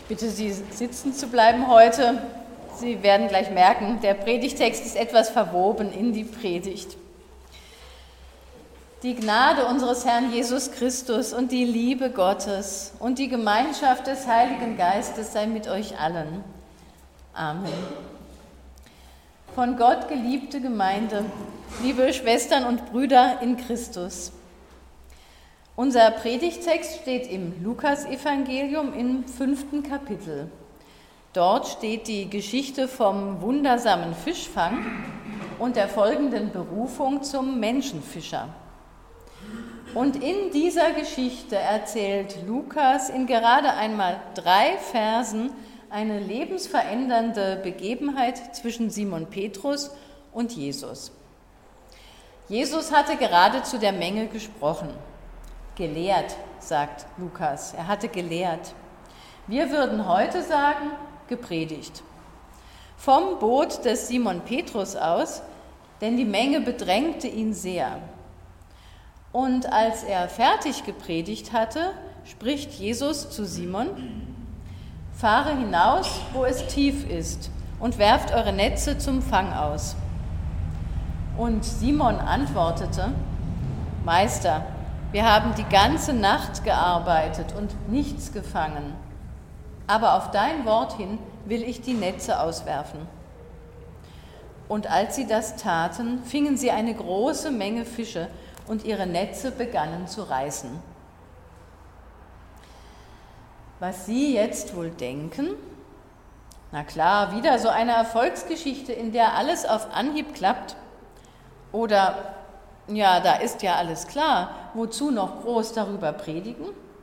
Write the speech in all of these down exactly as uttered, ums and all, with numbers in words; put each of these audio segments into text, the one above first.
bitte Sie, sitzen zu bleiben heute. Sie werden gleich merken, der Predigtext ist etwas verwoben in die Predigt. Die Gnade unseres Herrn Jesus Christus und die Liebe Gottes und die Gemeinschaft des Heiligen Geistes sei mit euch allen. Amen. Von Gott geliebte Gemeinde, liebe Schwestern und Brüder in Christus. Unser Predigtext steht im Lukasevangelium im fünften Kapitel. Dort steht die Geschichte vom wundersamen Fischfang und der folgenden Berufung zum Menschenfischer. Und in dieser Geschichte erzählt Lukas in gerade einmal drei Versen eine lebensverändernde Begebenheit zwischen Simon Petrus und Jesus. Jesus hatte gerade zu der Menge gesprochen. Gelehrt, sagt Lukas. Er hatte gelehrt. Wir würden heute sagen, gepredigt. Vom Boot des Simon Petrus aus, denn die Menge bedrängte ihn sehr. Und als er fertig gepredigt hatte, spricht Jesus zu Simon: Fahre hinaus, wo es tief ist, und werft eure Netze zum Fang aus. Und Simon antwortete: Meister, wir haben die ganze Nacht gearbeitet und nichts gefangen. Aber auf dein Wort hin will ich die Netze auswerfen. Und als sie das taten, fingen sie eine große Menge Fische und ihre Netze begannen zu reißen. Was Sie jetzt wohl denken? Na klar, wieder so eine Erfolgsgeschichte, in der alles auf Anhieb klappt. Oder, ja, da ist ja alles klar, wozu noch groß darüber predigen?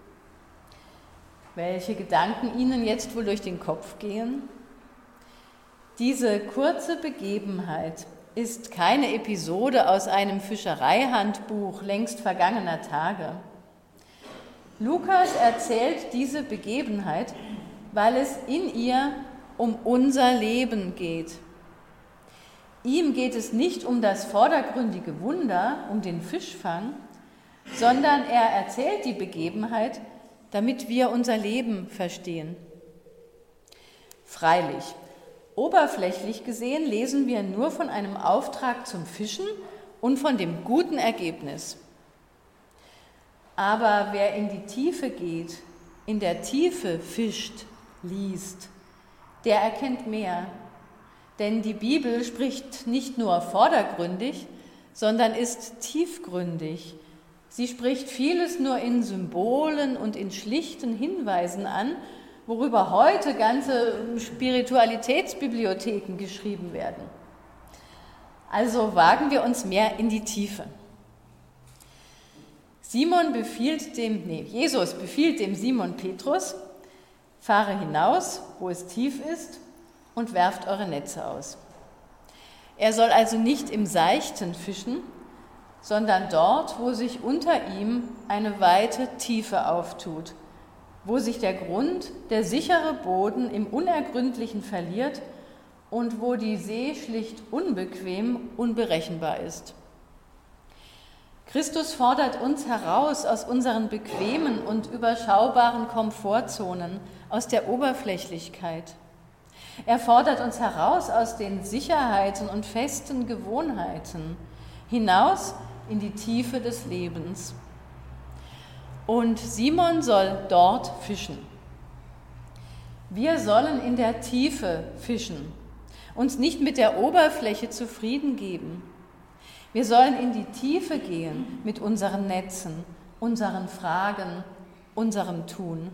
Welche Gedanken Ihnen jetzt wohl durch den Kopf gehen? Diese kurze Begebenheit ist keine Episode aus einem Fischereihandbuch längst vergangener Tage. Lukas erzählt diese Begebenheit, weil es in ihr um unser Leben geht. Ihm geht es nicht um das vordergründige Wunder, um den Fischfang, sondern er erzählt die Begebenheit, damit wir unser Leben verstehen. Freilich, oberflächlich gesehen lesen wir nur von einem Auftrag zum Fischen und von dem guten Ergebnis. Aber wer in die Tiefe geht, in der Tiefe fischt, liest, der erkennt mehr. Denn die Bibel spricht nicht nur vordergründig, sondern ist tiefgründig. Sie spricht vieles nur in Symbolen und in schlichten Hinweisen an, worüber heute ganze Spiritualitätsbibliotheken geschrieben werden. Also wagen wir uns mehr in die Tiefe. Simon befiehlt dem, nee, Jesus befiehlt dem Simon Petrus: Fahre hinaus, wo es tief ist, und werft eure Netze aus. Er soll also nicht im Seichten fischen, sondern dort, wo sich unter ihm eine weite Tiefe auftut, wo sich der Grund, der sichere Boden im Unergründlichen verliert und wo die See schlicht unbequem, unberechenbar ist. Christus fordert uns heraus aus unseren bequemen und überschaubaren Komfortzonen, aus der Oberflächlichkeit. Er fordert uns heraus aus den Sicherheiten und festen Gewohnheiten, hinaus in die Tiefe des Lebens. Und Simon soll dort fischen. Wir sollen in der Tiefe fischen, uns nicht mit der Oberfläche zufrieden geben. Wir sollen in die Tiefe gehen mit unseren Netzen, unseren Fragen, unserem Tun.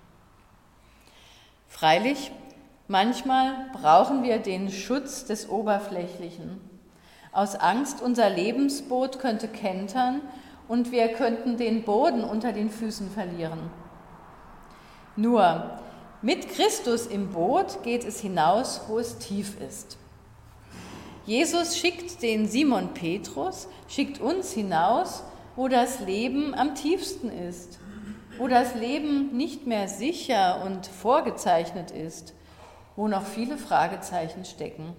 Freilich, manchmal brauchen wir den Schutz des Oberflächlichen. Aus Angst, unser Lebensboot könnte kentern und wir könnten den Boden unter den Füßen verlieren. Nur mit Christus im Boot geht es hinaus, wo es tief ist. Jesus schickt den Simon Petrus, schickt uns hinaus, wo das Leben am tiefsten ist, wo das Leben nicht mehr sicher und vorgezeichnet ist, wo noch viele Fragezeichen stecken.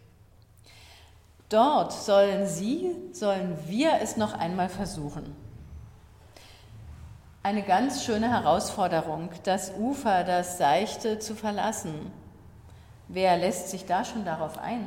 Dort sollen Sie, sollen wir es noch einmal versuchen. Eine ganz schöne Herausforderung, das Ufer, das Seichte zu verlassen. Wer lässt sich da schon darauf ein?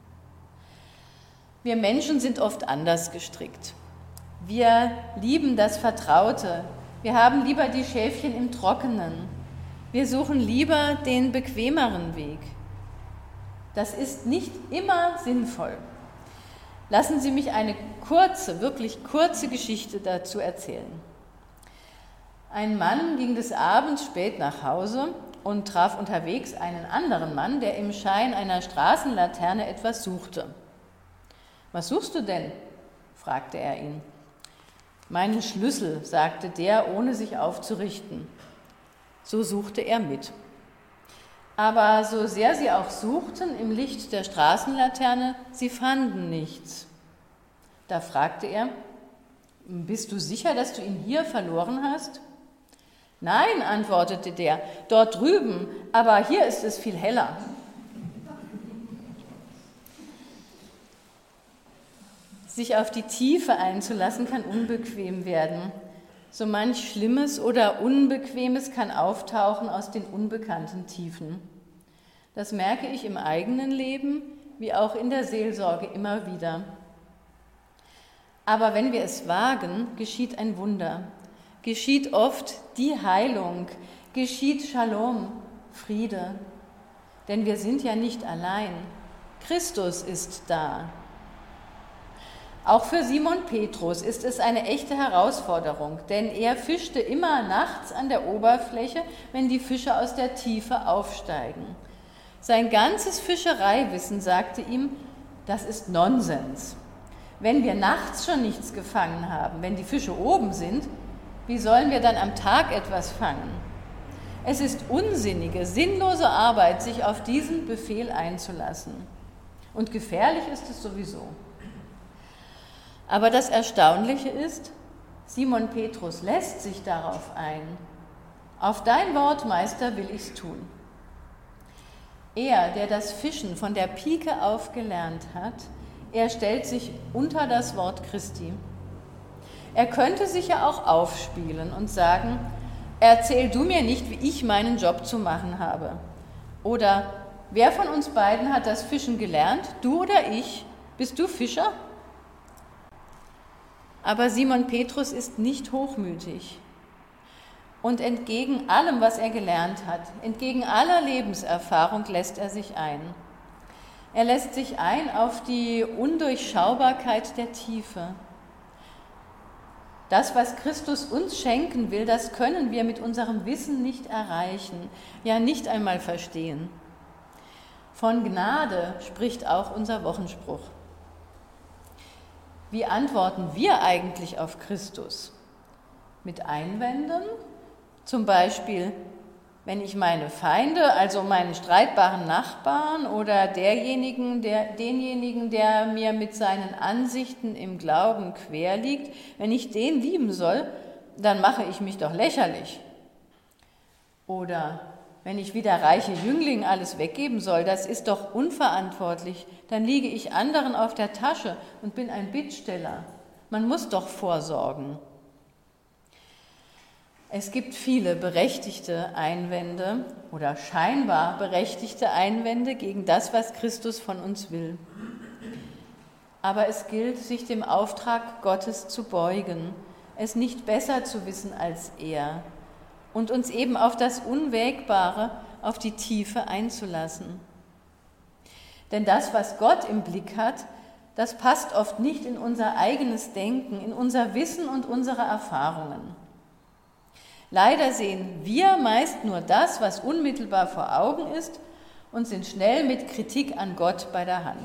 Wir Menschen sind oft anders gestrickt. Wir lieben das Vertraute. Wir haben lieber die Schäfchen im Trockenen. Wir suchen lieber den bequemeren Weg. Das ist nicht immer sinnvoll. Lassen Sie mich eine kurze, wirklich kurze Geschichte dazu erzählen. Ein Mann ging des Abends spät nach Hause und traf unterwegs einen anderen Mann, der im Schein einer Straßenlaterne etwas suchte. »Was suchst du denn?« fragte er ihn. »Meinen Schlüssel«, sagte der, ohne sich aufzurichten. So suchte er mit. Aber so sehr sie auch suchten im Licht der Straßenlaterne, sie fanden nichts. Da fragte er, »Bist du sicher, dass du ihn hier verloren hast?« »Nein«, antwortete der, »dort drüben, aber hier ist es viel heller.« Sich auf die Tiefe einzulassen kann unbequem werden. So manch Schlimmes oder Unbequemes kann auftauchen aus den unbekannten Tiefen. Das merke ich im eigenen Leben wie auch in der Seelsorge immer wieder. Aber wenn wir es wagen, geschieht ein Wunder. Geschieht oft die Heilung, geschieht Shalom, Friede. Denn wir sind ja nicht allein. Christus ist da. Auch für Simon Petrus ist es eine echte Herausforderung, denn er fischte immer nachts an der Oberfläche, wenn die Fische aus der Tiefe aufsteigen. Sein ganzes Fischereiwissen sagte ihm, das ist Nonsens. Wenn wir nachts schon nichts gefangen haben, wenn die Fische oben sind, wie sollen wir dann am Tag etwas fangen? Es ist unsinnige, sinnlose Arbeit, sich auf diesen Befehl einzulassen. Und gefährlich ist es sowieso. Aber das Erstaunliche ist, Simon Petrus lässt sich darauf ein. Auf dein Wort, Meister, will ich's tun. Er, der das Fischen von der Pike auf gelernt hat, er stellt sich unter das Wort Christi. Er könnte sich ja auch aufspielen und sagen, erzähl du mir nicht, wie ich meinen Job zu machen habe. Oder, wer von uns beiden hat das Fischen gelernt, du oder ich? Bist du Fischer? Aber Simon Petrus ist nicht hochmütig. Und entgegen allem, was er gelernt hat, entgegen aller Lebenserfahrung lässt er sich ein. Er lässt sich ein auf die Undurchschaubarkeit der Tiefe. Das, was Christus uns schenken will, das können wir mit unserem Wissen nicht erreichen, ja nicht einmal verstehen. Von Gnade spricht auch unser Wochenspruch. Wie antworten wir eigentlich auf Christus? Mit Einwänden? Zum Beispiel, wenn ich meine Feinde, also meinen streitbaren Nachbarn oder derjenigen, der, denjenigen, der mir mit seinen Ansichten im Glauben quer liegt, wenn ich den lieben soll, dann mache ich mich doch lächerlich. Oder wenn ich wie der reiche Jüngling alles weggeben soll, das ist doch unverantwortlich, dann liege ich anderen auf der Tasche und bin ein Bittsteller. Man muss doch vorsorgen. Es gibt viele berechtigte Einwände oder scheinbar berechtigte Einwände gegen das, was Christus von uns will. Aber es gilt, sich dem Auftrag Gottes zu beugen, es nicht besser zu wissen als er und uns eben auf das Unwägbare, auf die Tiefe einzulassen. Denn das, was Gott im Blick hat, das passt oft nicht in unser eigenes Denken, in unser Wissen und unsere Erfahrungen. Leider sehen wir meist nur das, was unmittelbar vor Augen ist und sind schnell mit Kritik an Gott bei der Hand.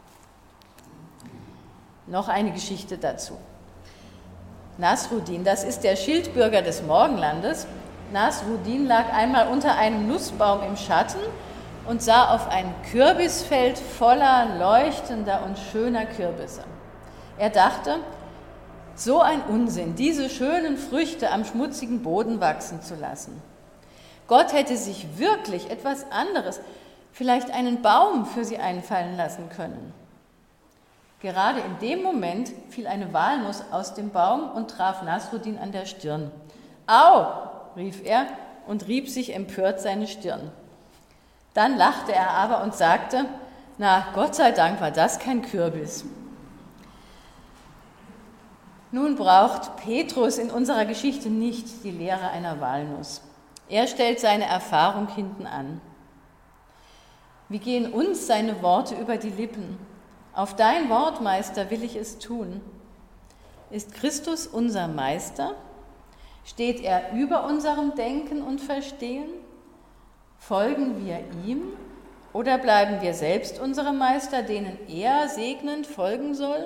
Noch eine Geschichte dazu. Nasruddin, das ist der Schildbürger des Morgenlandes. Nasruddin lag einmal unter einem Nussbaum im Schatten und sah auf ein Kürbisfeld voller leuchtender und schöner Kürbisse. Er dachte, so ein Unsinn, diese schönen Früchte am schmutzigen Boden wachsen zu lassen. Gott hätte sich wirklich etwas anderes, vielleicht einen Baum für sie einfallen lassen können. Gerade in dem Moment fiel eine Walnuss aus dem Baum und traf Nasruddin an der Stirn. Au, rief er und rieb sich empört seine Stirn. Dann lachte er aber und sagte, na, Gott sei Dank war das kein Kürbis. Nun braucht Petrus in unserer Geschichte nicht die Lehre einer Walnuss. Er stellt seine Erfahrung hinten an. Wie gehen uns seine Worte über die Lippen? Auf dein Wort, Meister, will ich es tun. Ist Christus unser Meister? Steht er über unserem Denken und Verstehen? Folgen wir ihm oder bleiben wir selbst unsere Meister, denen er segnend folgen soll?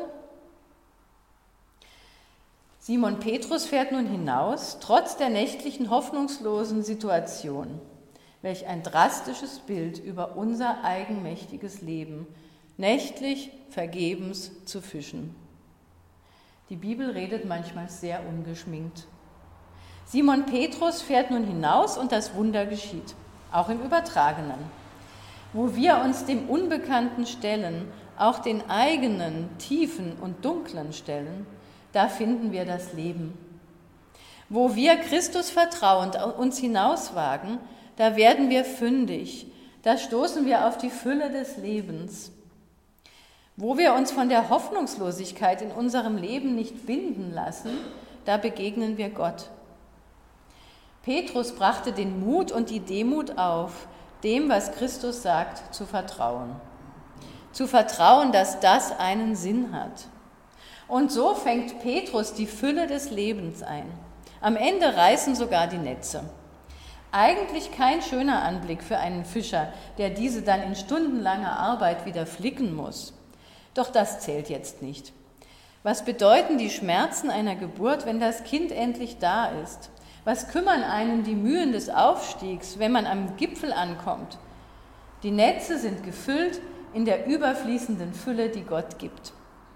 Simon Petrus fährt nun hinaus, trotz der nächtlichen hoffnungslosen Situation. Welch ein drastisches Bild über unser eigenmächtiges Leben, nächtlich vergebens zu fischen. Die Bibel redet manchmal sehr ungeschminkt. Simon Petrus fährt nun hinaus und das Wunder geschieht, auch im Übertragenen. Wo wir uns dem Unbekannten stellen, auch den eigenen, tiefen und dunklen stellen, da finden wir das Leben. Wo wir Christus vertrauend uns hinauswagen, da werden wir fündig, da stoßen wir auf die Fülle des Lebens. Wo wir uns von der Hoffnungslosigkeit in unserem Leben nicht binden lassen, da begegnen wir Gott. Petrus brachte den Mut und die Demut auf, dem, was Christus sagt, zu vertrauen. Zu vertrauen, dass das einen Sinn hat. Und so fängt Petrus die Fülle des Lebens ein. Am Ende reißen sogar die Netze. Eigentlich kein schöner Anblick für einen Fischer, der diese dann in stundenlanger Arbeit wieder flicken muss. Doch das zählt jetzt nicht. Was bedeuten die Schmerzen einer Geburt, wenn das Kind endlich da ist? Was kümmern einen die Mühen des Aufstiegs, wenn man am Gipfel ankommt? Die Netze sind gefüllt in der überfließenden Fülle, die Gott gibt.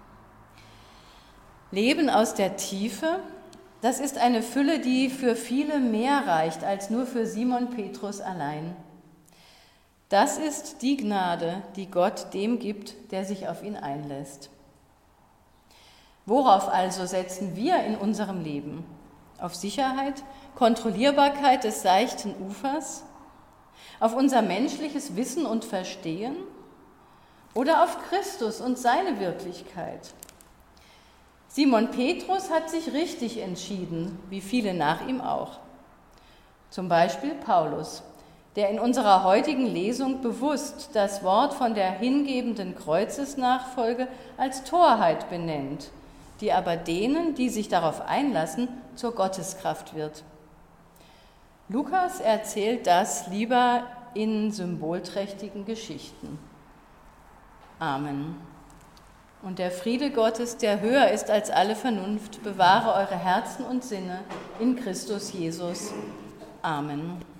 Leben aus der Tiefe, das ist eine Fülle, die für viele mehr reicht als nur für Simon Petrus allein. Das ist die Gnade, die Gott dem gibt, der sich auf ihn einlässt. Worauf also setzen wir in unserem Leben? Auf Sicherheit, Kontrollierbarkeit des seichten Ufers? Auf unser menschliches Wissen und Verstehen? Oder auf Christus und seine Wirklichkeit? Simon Petrus hat sich richtig entschieden, wie viele nach ihm auch. Zum Beispiel Paulus, der in unserer heutigen Lesung bewusst das Wort von der hingebenden Kreuzesnachfolge als Torheit benennt, die aber denen, die sich darauf einlassen, zur Gotteskraft wird. Lukas erzählt das lieber in symbolträchtigen Geschichten. Amen. Und der Friede Gottes, der höher ist als alle Vernunft, bewahre eure Herzen und Sinne in Christus Jesus. Amen.